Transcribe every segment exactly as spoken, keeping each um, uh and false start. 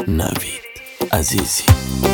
نوید عزیزی.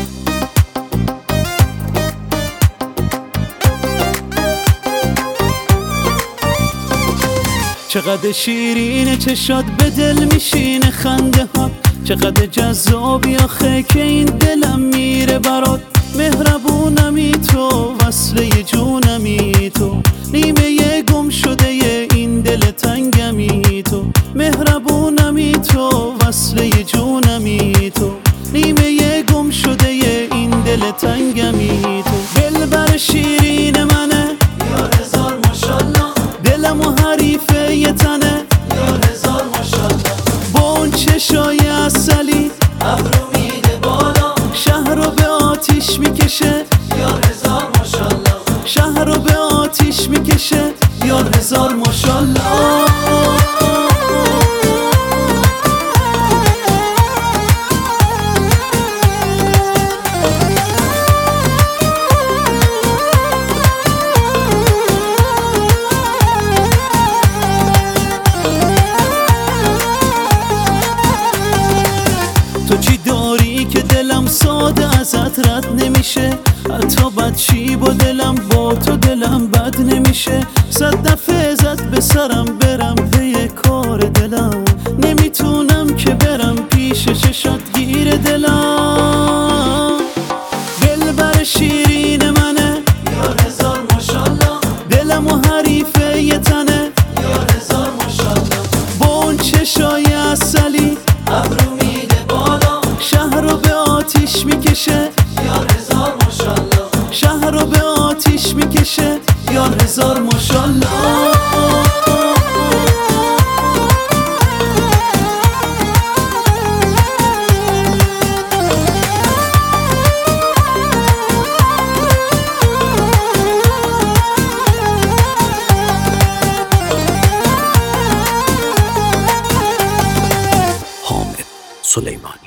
چقدر شیرینه چشات به دل میشینه خنده ها، چقدر جذابی آخه که این دلم میره برات. مهربونمی تو، وصله جونمی تو، نیمه گم شده این دل تنگمی تو. مهربونمی تو، وصله جونمی تو، نیمه گم شده این دل تنگمی تو. دلبر شیرین منه یا هزار ماشالله، دلم و حریفه یه تنه یا هزار ماشالله. با اون چشای عسلی ابرو میده بالا، شهر رو به آتیش میکشه یا هزار ماشالله. شهر رو به آتیش میکشه یا هزار ماشالله. تو چی داری که دلم ساده ازت رد نمیشه؟ حتی بدشی با دلم، با تو دلم بد نمیشه. صد دفعه ازت به سرم برم پی کار دلم، نمیتونم که برم پیش چشات گیر دلم. دلبر شیرین منه یا هزار ماشالله، دلم و حریفه یه تنه یا هزار ماشالله. با اون چشای عسلی ابرو میده بالا، شهر رو به آتیش میکشه یا هزار ماشالله. شهر رو به آتیش میکشه یا هزار ماشالله. حامد سلیمانی.